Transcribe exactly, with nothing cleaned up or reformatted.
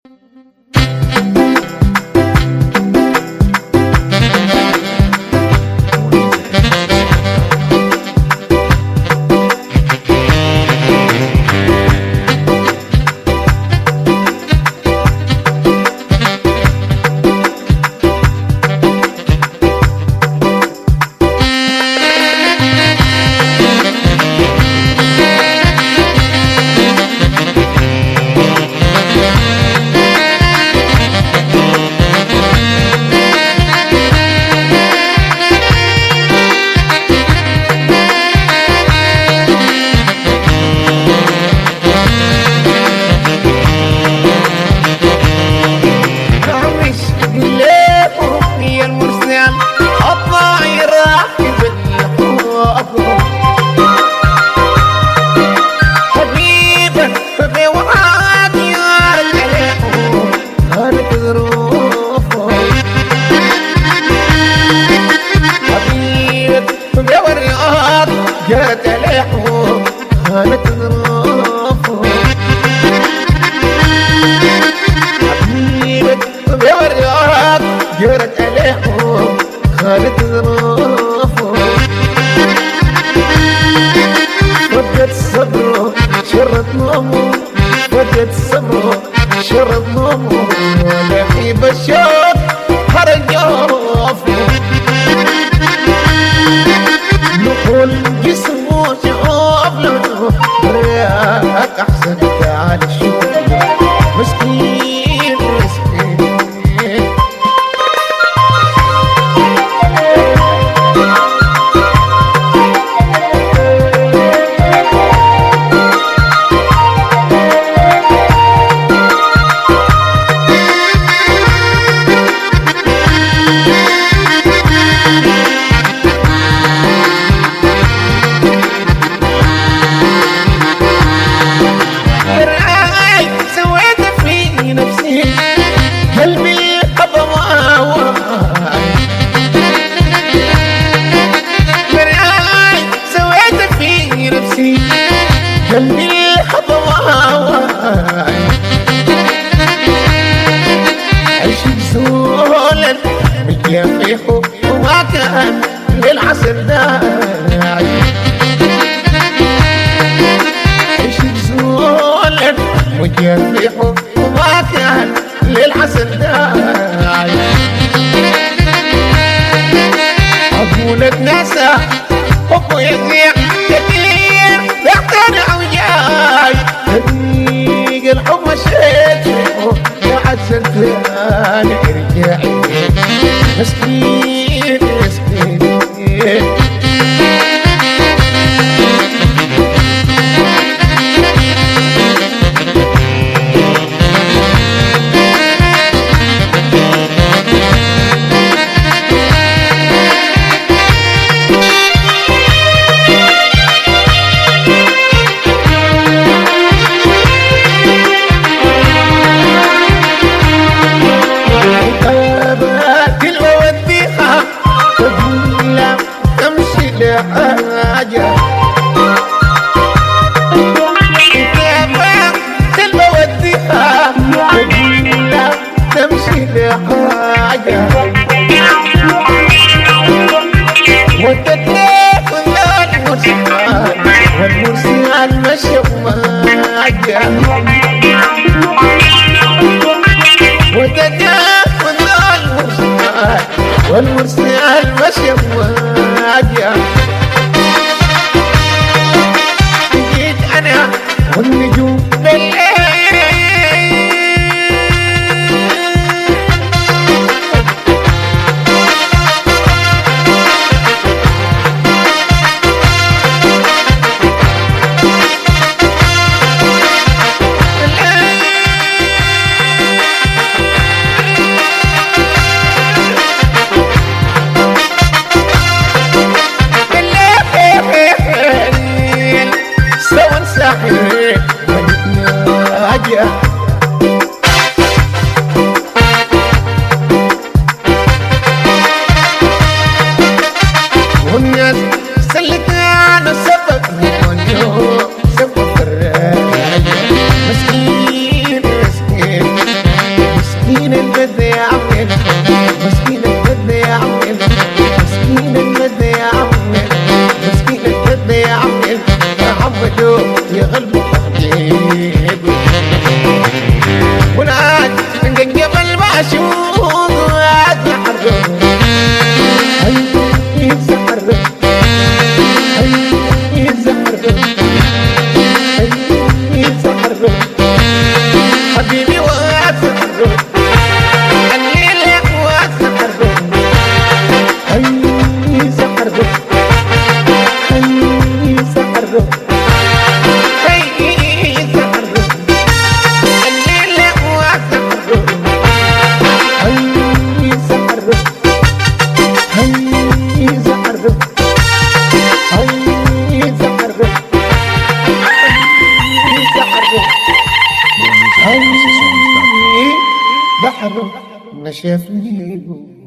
جرت عليهم خانت ظروفهم حبيبة بوريات جرت عليهم خانت ظروفهم فقد صبره شرت نومه فقد صبره شرت نومه ولا في بالشوق خرج جوفه نقول جسمه شوف له رياك احسن تعال شوف مسكين مسكين قلبي خطواي عيش بزولا مجافيحه وما كان للعسل داعي عيش بزولا مجافيحه وما كان للعسل داعي عقولة ناسا حبه يضيع كثير يقتنع وجاي هديق الحب مشيته وعد سنتين رجعي مسكين مسكين حاجة كيف بوديها تقول تمشي لحاجة وتتلف المرسال والمرسال مشي وماجة وتتلف المرسال والمرسال مشي وماجة والنجوم بالليل المد يا عمي مسكين المد يا عمي مسكين المد يا عمي مسكين المد يا عمي عبدو يغلبوا حبيبي ونعاد من جبل معشوق عاد نحرق هي يزحرق هي يزحرق هي يزحرق حبيبي واسحرق الليل واسحرق هي يزحرق هي يزحرق بحر ما شافني